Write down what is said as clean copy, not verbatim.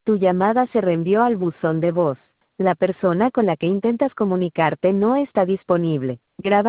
Tu llamada se reenvió al buzón de voz. La persona con la que intentas comunicarte no está disponible. Graba